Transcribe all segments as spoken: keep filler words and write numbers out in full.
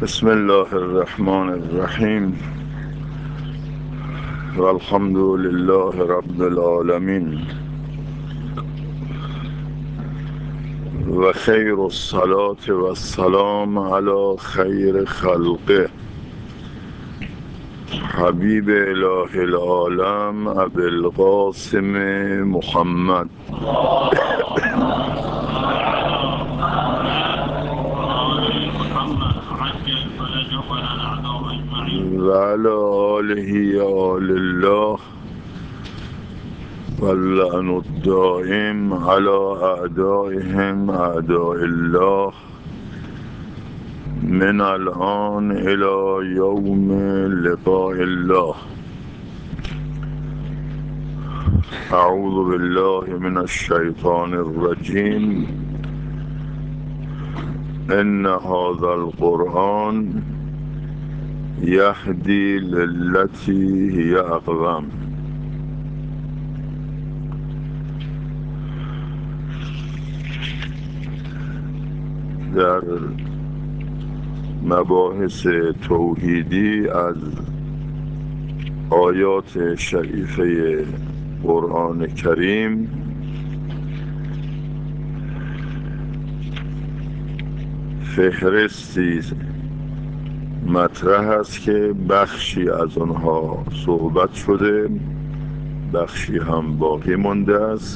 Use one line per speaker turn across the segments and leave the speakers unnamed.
بسم الله الرحمن الرحیم والحمد لله رب العالمین و خیر الصلاة و السلام علی خیر خلقه حبیب اله العالم ابی القاسم محمد و علی آله آل الله واللعن الدائم على اعدائهم اعداء الله من الان الى یوم لقاء الله. اعوذ بالله من الشیطان الرجیم. ان هذا القرآن یهدی للتی هی اقوم. در مباحث توحیدی از آیات شریفه قرآن کریم فهرستی مطرح است که بخشی از آنها صحبت شده، بخشی هم باقی مانده است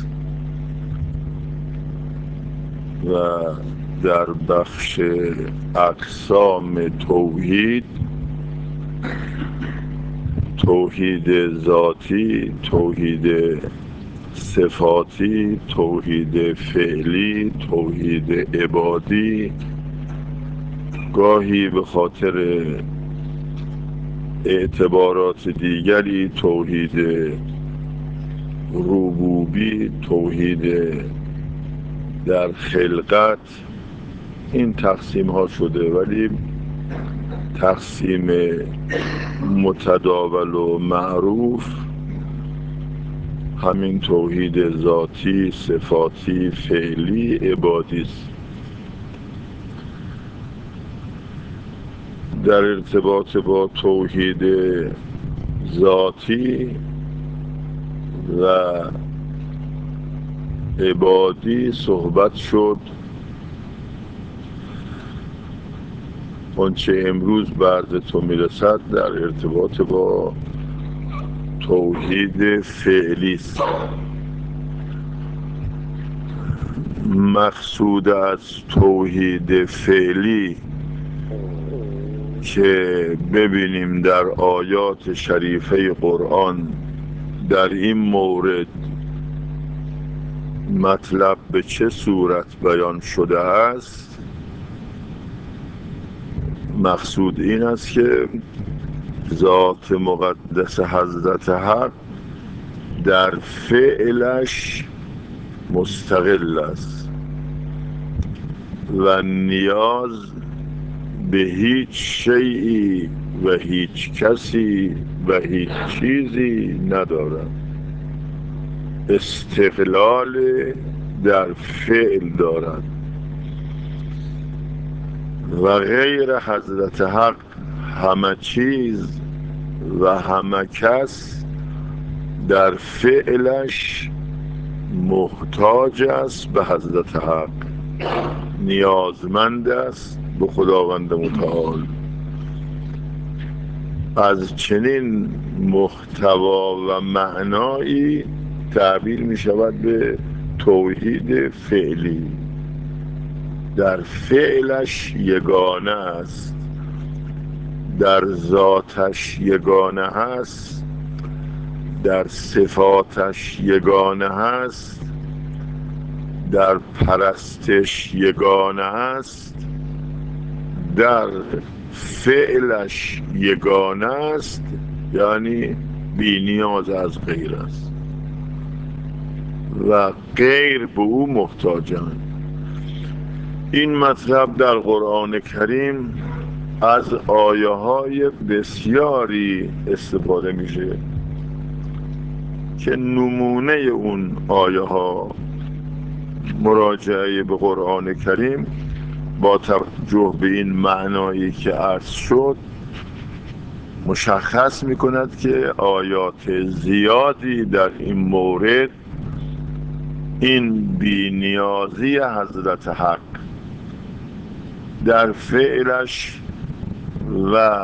و در بخش اقسام توحید، توحید ذاتی، توحید صفاتی، توحید فعلی، توحید عبادی، گاهی به خاطر اعتبارات دیگری توحید ربوبی، توحید در خلقت، این تقسیم ها شده، ولی تقسیم متداول و معروف همین توحید ذاتی، صفاتی، فعلی، عبادی است. در ارتباط با توحید ذاتی و عبادی صحبت شد. آنچه امروز به تو میرسد در ارتباط با توحید فعلی است. مقصود از توحید فعلی که ببینیم در آیات شریفه قرآن در این مورد مطلب به چه صورت بیان شده است، مقصود این است که ذات مقدس حضرت حق در فعلش مستقل است و نیاز به هیچ شیئی و هیچ کسی و هیچ چیزی ندارد. استقلال در فعل دارد و غیر حضرت حق همه چیز و همه کس در فعلش محتاج است به حضرت حق، نیازمند است به خداوند متعال. از چنین محتوا و معنایی تعبیر می شود به توحید فعلی. در فعلش یگانه است، در ذاتش یگانه است، در صفاتش یگانه است، در پرستش یگانه است، در فعلش یگانه است، یعنی بی نیاز از غیر است و غیر به او محتاجند. این مطلب در قرآن کریم از آیه های بسیاری استفاده میشه که نمونه اون آیه ها مراجعه به قرآن کریم با توجه به این معنایی که عرض شد مشخص می کند که آیات زیادی در این مورد این بی‌نیازی حضرت حق در فعلش و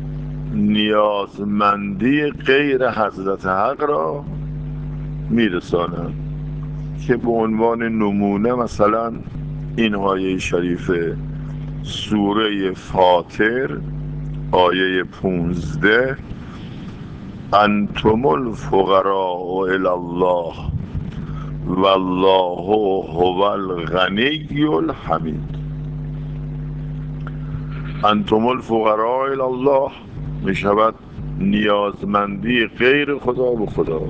نیازمندی غیر حضرت حق را میرسانند، که به عنوان نمونه مثلا این آیه شریفه سوره فاطر آیه پونزده انتم الفقراء الی الله والله هو الغنی الحمید. انتم الفقراء الی الله می شود نیازمندی غیر خدا به خدا،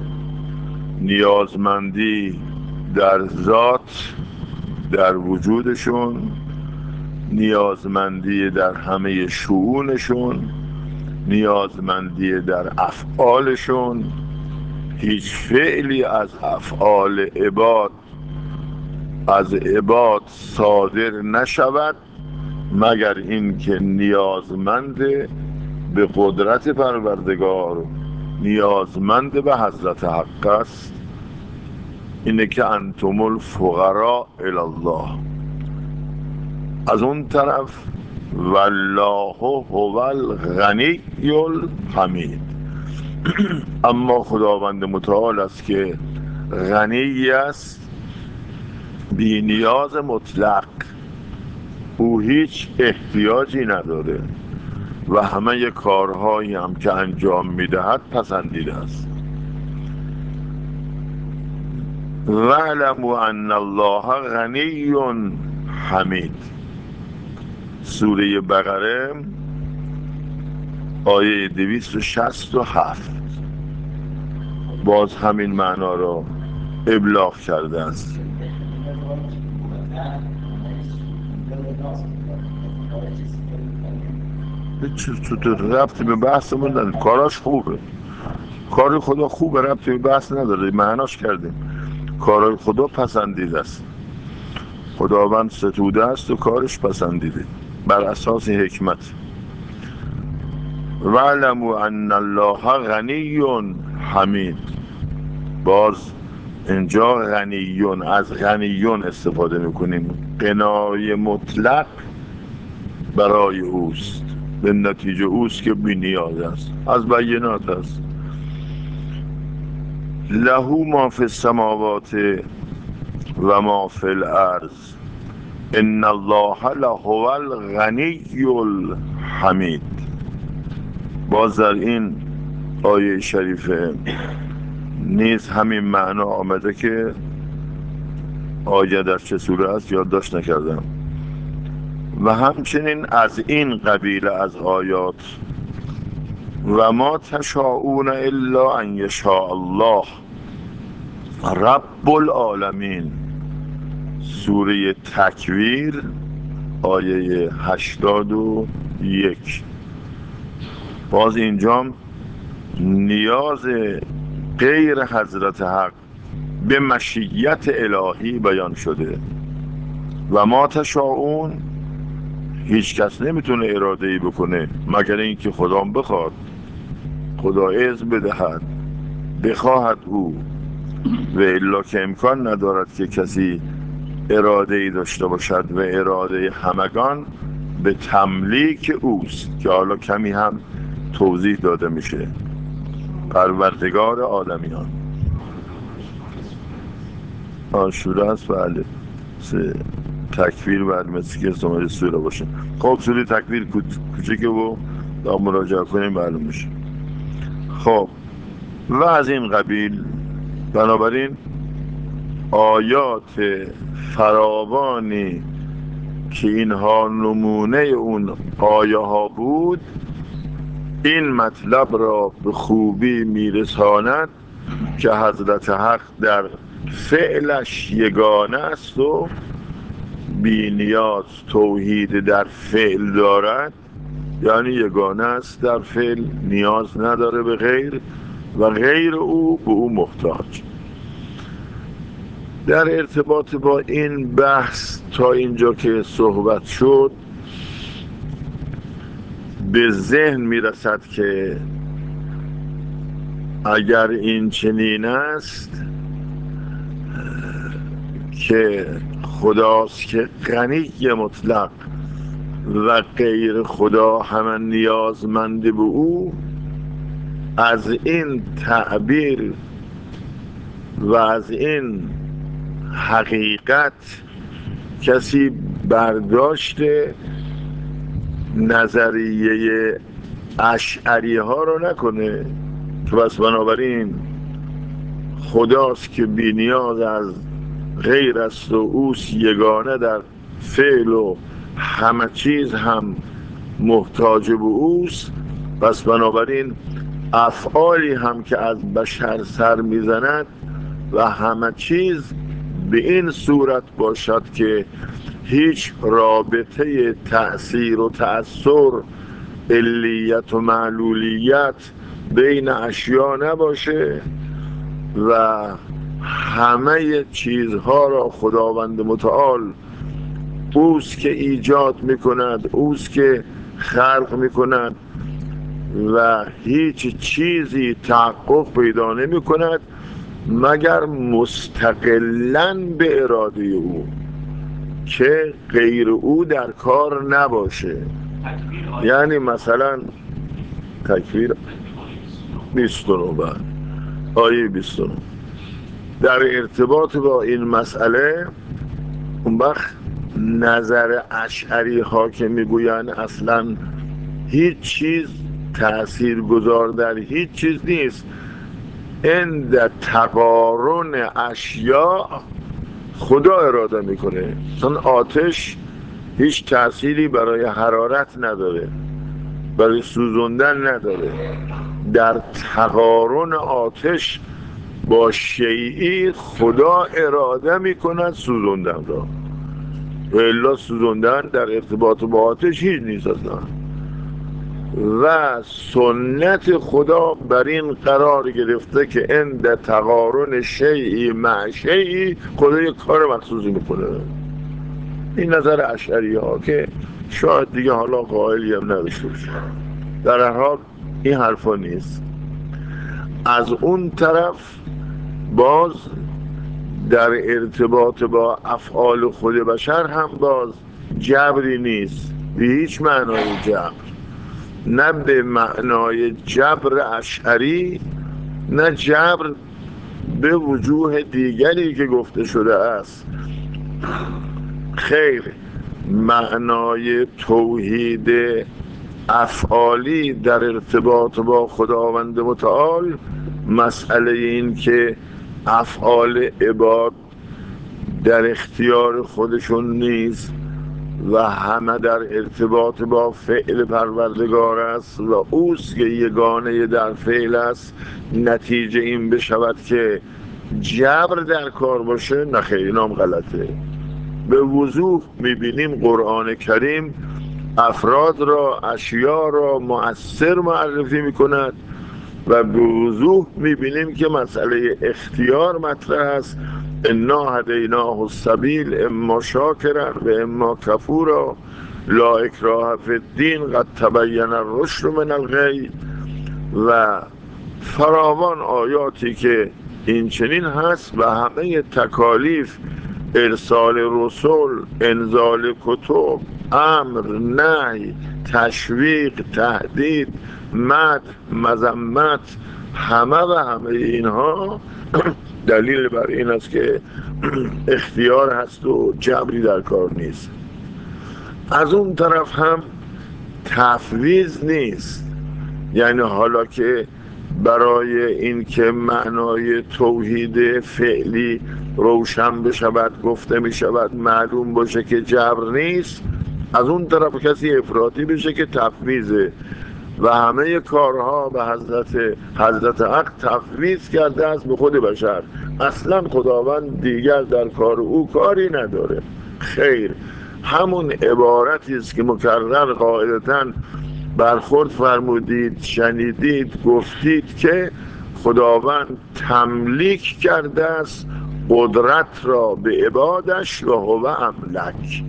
نیازمندی در ذات در وجودشون، نیازمندی در همه شؤونشون، نیازمندی در افعالشون. هیچ فعلی از افعال عباد از عباد صادر نشود مگر اینکه نیازمند به قدرت پروردگار، نیازمند به حضرت حق است. اینه که انتم الفقراء الی الله. از اون طرف والله هو الغنی الحمید. اما خداوند متعال است که غنی است، بی نیاز مطلق، او هیچ احتیاجی نداره و همه کارهایی هم که انجام میدهد پسندیده است. واعلموا ان الله غنی حمید. سوره بقره آیه دویست و شصت و هفت باز همین معنا را ابلاغ کرده است. تو ربطی به بحثمون نداره، کاراش خوبه، کار خدا خوبه، ربطی به بحث نداره، معناش کردیم. کارای خدا پسندیده است، خداوند ستوده است و کارش پسندیده بر اساس حکمت. واعلموا ان الله غنی حمید. باز اینجا غنیون از غنیون استفاده میکنیم، غنای مطلق برای اوست، به نتیجه اوست که بی نیاز است، از بینات است. له ما فی السماوات و ما فی الارض ان الله لهو الغنی الحمید. باز در این آیه شریفه نیز همین معنا آمده که آیه در چه سوره است یادداشت نکردم. و همچنین از این قبیل از آیات و ما تشاءون الا ان یشاء الله رب العالمین، سوره تکویر آیه هشتاد و یک. باز اینجام نیاز غیر حضرت حق به مشیت الهی بیان شده. و ما تشاءون، هیچ کس نمیتونه اراده ای بکنه مگر اینکه خدا بخواد، خدا اذن بدهد، بخواهد او، و الا که امکان ندارد که کسی اراده ای داشته باشد و اراده همگان به تملیک اوست که حالا کمی هم توضیح داده میشه. پروردگار عالمیان. آشوره است، بله، سه تکویر بعد مثل که سومه سوره باشه. خب سوره تکویر کوچکه و دا مراجعه کنیم معلوم میشه. خب و از این قبیل، بنابراین آیات فراوانی که اینها نمونه اون آیه ها بود این مطلب را به خوبی میرساند که حضرت حق در فعلش یگانه است و بی نیاز توحید در فعل دارد، یعنی یگانه است در فعل، نیاز نداره به غیر و غیر او به او محتاج. در ارتباط با این بحث تا اینجا که صحبت شد به ذهن میرسد که اگر این چنین است که خداست که غنی مطلق و غیر خدا همه نیازمند به او، از این تعبیر و از این حقیقت کسی برداشت نظریه اشعری ها رو نکنه که بس بنابراین خداست که بی نیاز از غیر است و اوست یگانه در فعل و همه چیز هم محتاج به اوست، پس بنابراین افعالی هم که از بشر سر میزند و همه چیز به این صورت باشد که هیچ رابطه تأثیر و تأثیر، علیت و معلولیت بین اشیا نباشه و همه چیزها را خداوند متعال اوست که ایجاد میکند، اوست که خلق میکند و هیچ چیزی تحقق پیدا نمیکند مگر مستقلاً به اراده او که غیر او در کار نباشه. یعنی مثلا تکویر بیست و نه آیه بیست و نه در ارتباط با این مسئله اون وقت نظر اشعری ها که میگویند اصلا هیچ چیز تأثیر گذار در هیچ چیز نیست، عند تقارن اشیاء خدا اراده میکنه. چون آتش هیچ تأثیری برای حرارت نداره، برای سوزوندن نداره، در تقارن آتش با شیئی خدا اراده میکند سوزوندن را، و الا سوزوندن در ارتباط با آتش هیچ نیست اصلا. و سنت خدا بر این قرار گرفته که عند تقارن شیئی مع شیئی خدا یک کار مخصوصی میکنه. این نظر اشعری ها که شاید دیگه حالا قائلی هم نداشته باشه. در هر حال این حرفا نیست. از اون طرف باز در ارتباط با افعال خود بشر هم باز جبری نیست به هیچ معنای جبر، نه به معنای جبر اشعری، نه جبر به وجوه دیگری که گفته شده است. خیر، معنای توحید افعالی در ارتباط با خداوند متعال مسئله این که افعال عباد در اختیار خودشون نیست و همه در ارتباط با فعل پروردگار است و اوست که یگانه در فعل است، نتیجه این بشود که جبر در کار باشه، نه خیر، این هم غلطه. به وضوح میبینیم قرآن کریم افراد را، اشیا را مؤثر معرفی میکند و به وضوح میبینیم که مسئله اختیار مطرح است. انا هدیناه السبیل اما شاکرا و اما کفورا لا اکراه فی الدین قد تبین الرشد من الغی و فراوان آیاتی که این چنین هست و همه تکالیف، ارسال رسول، انزال کتب، امر، نهی، تشویق، تهدید، مدح، مذمت، همه و همه اینها دلیل بر این است که اختیار هست و جبری در کار نیست. از اون طرف هم تفویض نیست، یعنی حالا که برای این که معنای توحید فعلی روشن بشود، گفته می شود، معلوم باشه که جبر نیست، از اون طرف کسی افراطی بشه که تفویضه و همه کارها به حضرت حضرت حق تفویض کرده است به خود بشر. اصلا خداوند دیگر در کار او کاری نداره. خیر، همون عبارتی است که مکرر قاعدتاً برخورد فرمودید، شنیدید، گفتید که خداوند تملیک کرده است قدرت را به عبادش و هو املک،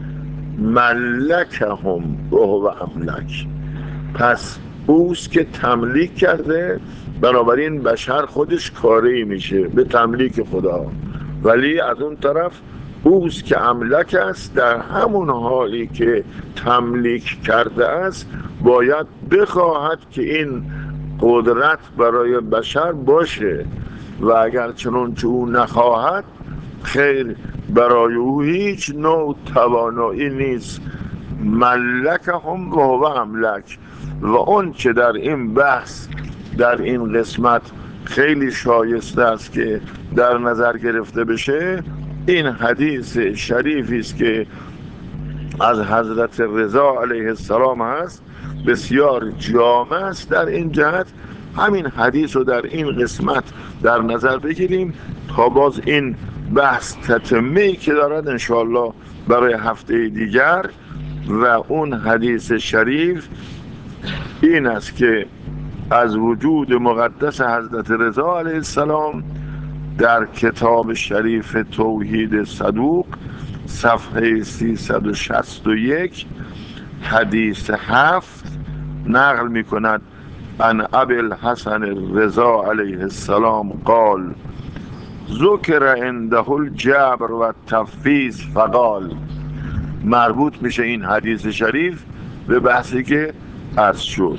ملکهم و هو املک. پس اوست که تملیک کرده، بنابراین بشر خودش کاری میشه به تملیک خدا، ولی از اون طرف اوست که املک است، در همون حالی که تملیک کرده است باید بخواهد که این قدرت برای بشر باشه و اگر چنانچه او نخواهد خیر، برای او هیچ نوع توانایی نیست. ملکهم و هو املک. و اون چه در این بحث، در این قسمت خیلی شایسته است که در نظر گرفته بشه، این حدیث شریفی است که از حضرت رضا علیه السلام هست، بسیار جامع است در این جهت. همین حدیث رو در این قسمت در نظر بگیریم تا باز این بحث تتمه‌ای که دارد انشاءالله برای هفته دیگر. و اون حدیث شریف این است که از وجود مقدس حضرت رضا علیه السلام در کتاب شریف توحید صدوق صفحه سیصد و شصت و یک حدیث هفت نقل می کند: عن ابی الحسن رضا علیه السلام قال ذکر عنده الجبر و التفویض فقال. مربوط میشه این حدیث شریف به بحثی که عرض شد.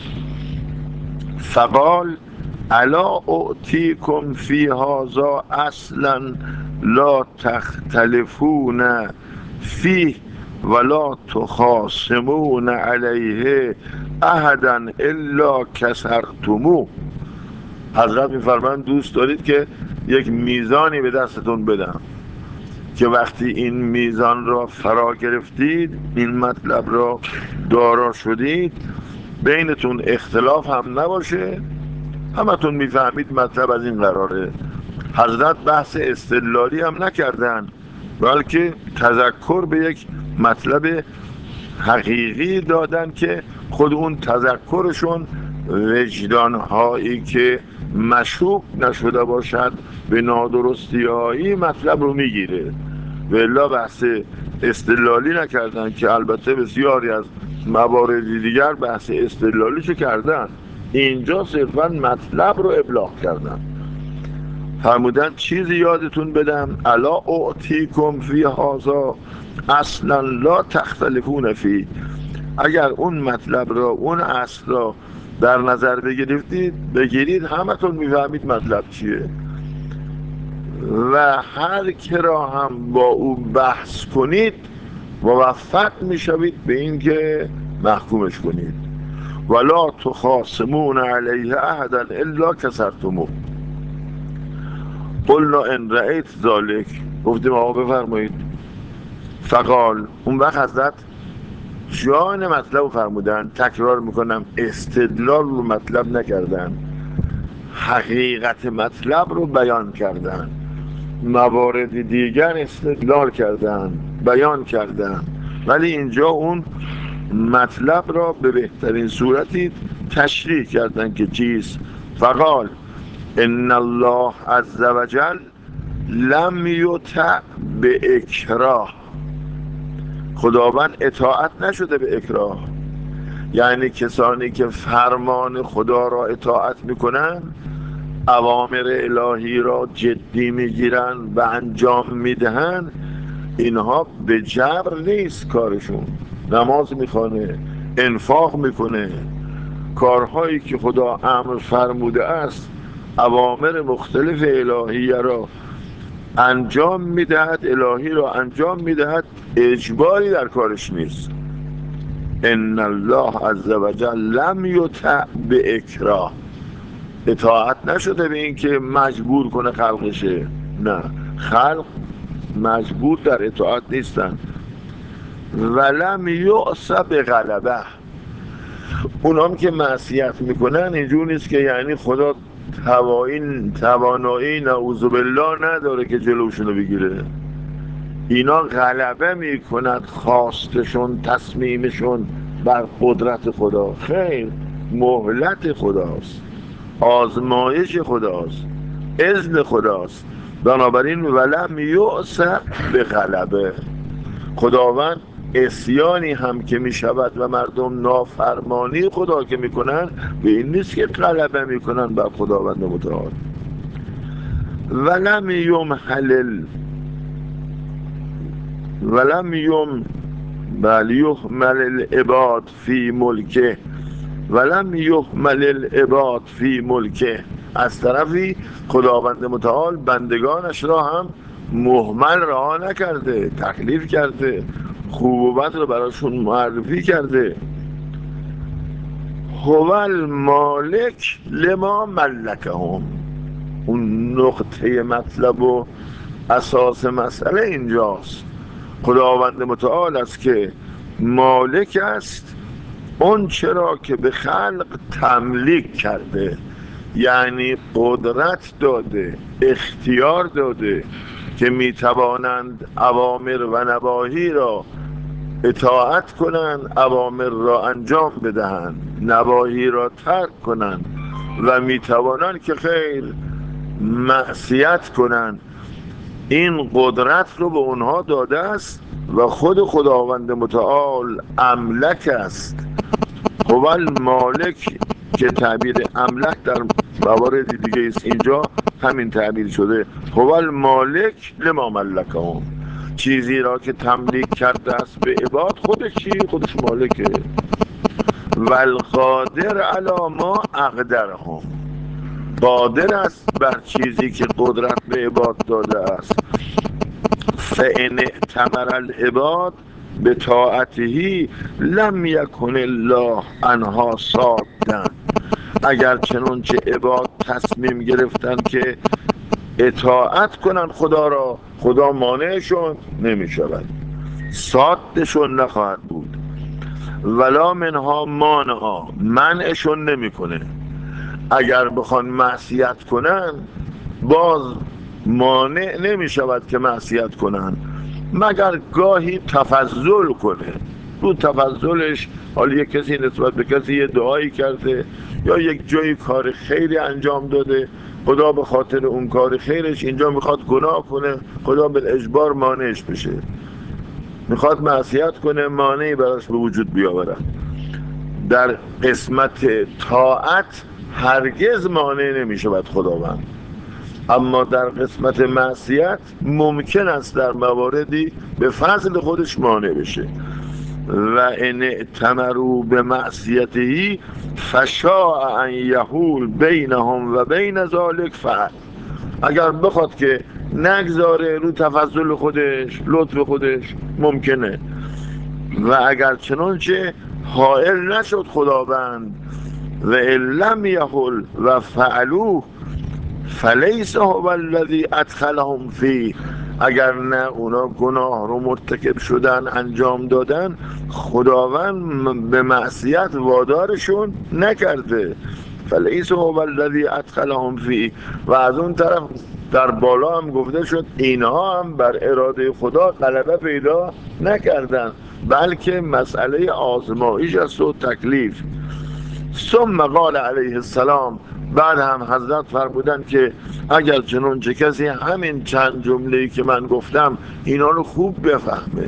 فقال الا اعطیکم فی هذا اصلا لا تختلفون فیه ولا تخاصمون علیه احدا الا کسرتموه. حضرت میفرمایند دوست دارید که یک میزانی به دستتون بدم که وقتی این میزان را فرا گرفتید، این مطلب را دارا شدید، بینتون اختلاف هم نباشه، همتون میفهمید مطلب از این قراره. حضرت بحث استدلالی هم نکردن، بلکه تذکر به یک مطلب حقیقی دادن که خود اون تذکرشون وجدانهایی که مشوب نشده باشد به نادرستی‌هایی مطلب رو میگیره. و الا بحث استدلالی نکردن که البته بسیاری از موارد دیگر بحث استدلالیشو کردن، اینجا صرفا مطلب رو ابلاغ کردن. فرمودن چیزی یادتون بدم الا اعطیکم فی هذا اصلا لا تختلفون فی، اگر اون مطلب را، اون اصل را در نظر بگیرید بگیرید همتون میفهمید مطلب چیه و هر که را هم با او بحث کنید موفق میشوید به این که محکومش کنید. ولا تخاصمون علیه احدا الا کسرتموه. قلنا ان رأیت ذلک، گفتیم آقا بفرمایید. فقال، اون وقت حضرت جان مطلب فرمودن، تکرار میکنم استدلال رو مطلب نکردن، حقیقت مطلب رو بیان کردن، موارد دیگر استدلال کردن بیان کردن، ولی اینجا اون مطلب را به بهترین صورتی تشریح کردن که چیست. فقال ان الله عز وجل لم یطع به اکراه، خداوند اطاعت نشده به اکراه، یعنی کسانی که فرمان خدا را اطاعت میکنن، اوامر الهی را جدی میگیرن و انجام میدهن، اینها به جبر نیست کارشون، نماز میخوانه، انفاق میکنه، کارهایی که خدا امر فرموده است، اوامر مختلف الهیه را انجام میدهد، الهی را انجام میدهد، اجباری در کارش نیست. ان الله عز وجل لم یطع به اکراه، اطاعت نشده به این که مجبور کنه خلقشه، نه، خلق مجبور در اطاعت نیستن. ولم یعص به غلبه، اونام که معصیت میکنن اینجور نیست که یعنی خدا توانایی نعوذ بالله نداره که جلوشونو بگیره، اینا غلبه میکند خواستشون، تصمیمشون بر قدرت خدا، خیر، مهلت خداست، آزمایش خداست، اذن خداست. بنابراین ولم یعصر به غلبه، خداوند عصیانی هم که می شود و مردم نافرمانی خدا که می کنن، به این نیست که غلبه می کنن بر خداوند متعال. ولم یمهل ولم یم بل یهمل العباد فی ملکه ولم یهمل العباد فی ملکه. از طرفی خداوند متعال بندگانش را هم مهمل رها نکرده، تکلیف کرده، خوب و بد رو براشون معرفی کرده. هو المالک لما ملکهم. اون نقطه مطلب و اساس مسئله اینجاست. خداوند متعال است که مالک است اون چرا که به خلق تملیک کرده، یعنی قدرت داده، اختیار داده که میتوانند اوامر و نواهی را اطاعت کنند، اوامر را انجام بدهند، نواهی را ترک کنند و میتوانند که خیر معصیت کنند. این قدرت رو به اونها داده است و خود خداوند متعال املک است. هو المالک که تعبیر املک در موارد دیگه است، اینجا همین تعبیر شده. هو المالک لما ملکهم، چیزی را که تملیک کرده است به عباد، خودش چی؟ خودش مالکه. والقادر علی ما اقدرهم، قادر است بر چیزی که قدرت به عباد داده است. فإن ائتمر العباد به طاعته لم یکن الله عنها صادا. اگر چنانچه عباد تصمیم گرفتن که اطاعت کنن خدا را، خدا مانعشون نمی شود، صادشون نخواهد بود. ولا منها مانعا، منعشون نمی کنه. اگر بخوان معصیت کنن باز مانع نمی شود که معصیت کنن، مگر گاهی تفضل کنه. رو تفضلش، حالا یک کسی نسبت به کسی یه دعایی کرده یا یک جایی کار خیری انجام داده، خدا به خاطر اون کار خیرش اینجا میخواد گناه کنه، خدا بالاجبار مانعش بشه، میخواد معصیت کنه، مانعی براش به وجود بیاورد. در قسمت طاعت هرگز مانع نمیشود خداوند، اما در قسمت معصیت ممکن است در مواردی به فضل خودش مانع بشه. و ان ائتمروا به معصیته فشاء ان یحول بینهم و بین ذلک فعل. اگر بخواد که نگذاره رو تفضل خودش، لطف خودش، ممکنه. و اگر چنانچه حائل نشد خداوند و لم یحل و فعلوه فلیس هو الذی ادخلهم فی، اگر نه اونا گناه رو مرتکب شدن، انجام دادن، خداوند به معصیت وادارشون نکرده. فلیس هو الذی ادخلهم فی. و از اون طرف در بالا هم گفته شد اینها هم بر اراده خدا غلبه پیدا نکردن، بلکه مسئله آزمایش است و تکلیف. ثم قال علیه السلام، بعد هم حضرت فرمودن که اگر چنانچه کسی همین چند جمله‌ای که من گفتم اینا رو خوب بفهمه،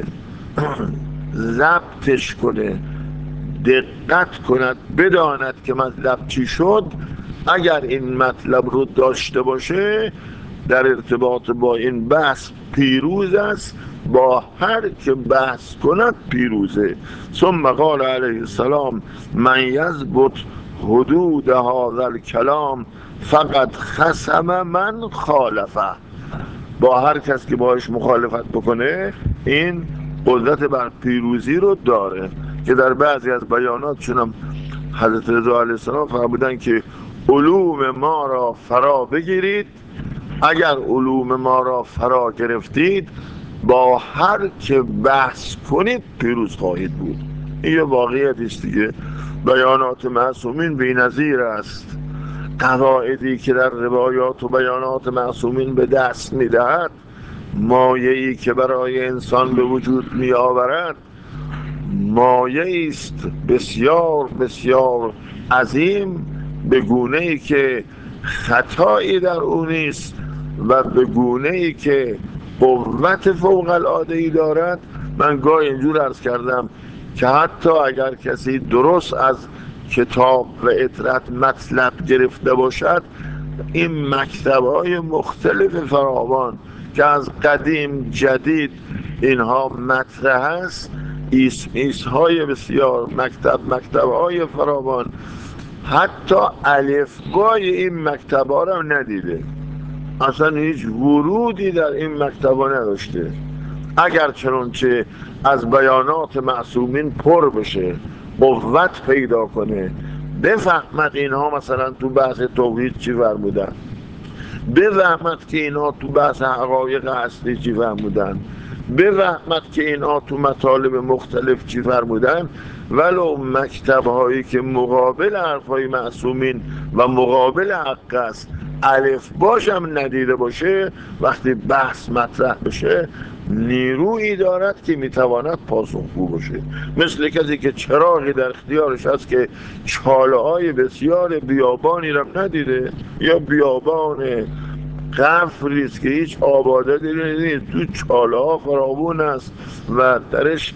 ضبطش کنه، دقت کند، بداند که مطلب چی شد، اگر این مطلب رو داشته باشه در ارتباط با این بحث پیروز است، با هر که بحث کند پیروزه. ثم قال علیه السلام من یضبط حدود هذا الکلام فقط خصم من خالفه. با هر کس که باش مخالفت بکنه این قدرت بر پیروزی رو داره، که در بعضی از بیاناتشون هم حضرت رضا علیه السلام فرمودن که علوم ما را فرا بگیرید، اگر علوم ما را فرا گرفتید با هر که بحث کنید پیروز خواهید بود. این یه واقعیت است دیگه. بیانات معصومین بی‌نظیر است. قواعدی که در روایات و بیانات معصومین به دست میدهد، مایه‌ای که برای انسان به وجود می آورد، مایه‌ای است بسیار بسیار عظیم، به گونه‌ای که خطایی در او نیست و به گونه ای که قوت فوق العاده ای دارد. من گاه اینجور عرض کردم که حتی اگر کسی درست از کتاب و اطرت مطلب گرفته باشد، این مکتب‌های مختلف فراوان که از قدیم جدید اینها مطرح است، ایس ایس های بسیار، مکتب مکتب‌های فراوان، حتی الفبای این مکتب‌ها را ندیده، اصلا هیچ ورودی در این مکتب‌ها نداشته. اگر چنانچه از بیانات معصومین پر بشه، قوت پیدا کنه، بفهمد اینها مثلا تو بحث توحید چی فرمودن، بفهمد که اینها تو بحث حقایق اصلی چی فرمودن، بفهمد که اینها تو مطالب مختلف چی فرمودن، ولو مکتب هایی که مقابل حرفای معصومین و مقابل حق است الف باشم ندیده باشه، وقتی بحث مطرح بشه نیرویی دارد که میتواند پاسخگو باشه. مثل کسی که چراغی در اختیارش هست که چاله های بسیار بیابانی را ندیده، یا بیابان قفری است که هیچ آباداتی نیست، تو چاله ها فراوون است و درش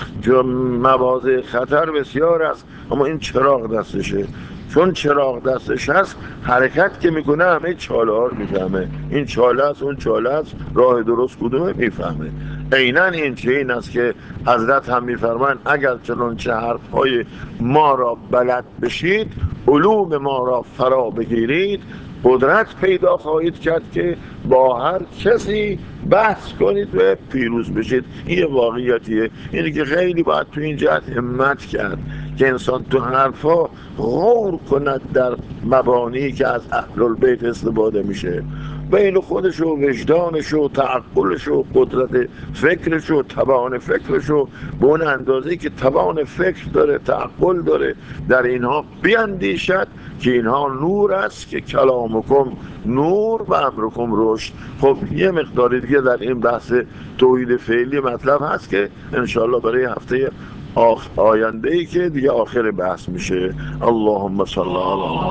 مواضع خطر بسیار است، اما این چراغ دستشه، چون چراغ دستش هست حرکت که میکنه همه چاله ها رو میفهمه، این چاله است اون چاله است، راه درست کدومه میفهمه. عیناً این چه این است که حضرت هم میفرمایند اگر چنانچه حرفهای ما را بلد بشید، علوم ما را فرا بگیرید، قدرت پیدا خواهید کرد که با هر کسی بحث کنید و پیروز بشید. این یه واقعیتیه، اینی که خیلی باید تو این جهت همت کرد که انسان تو حرفا غور کند در مبانی که از اهل البیت استفاده میشه، بین خودش و وجدانش و تعقلش و قدرت فکرش و توان فکرش و به اون اندازه‌ای که توان فکر داره، تعقل داره، در اینها بیندیشد که اینها نور است که کلامکم نور و امرکم رشد. خب یه مقداری دیگه در این بحث توحید فعلی مطلب هست که انشاءالله برای هفته آینده ای که دیگه آخر بحث میشه. اللهم صل علی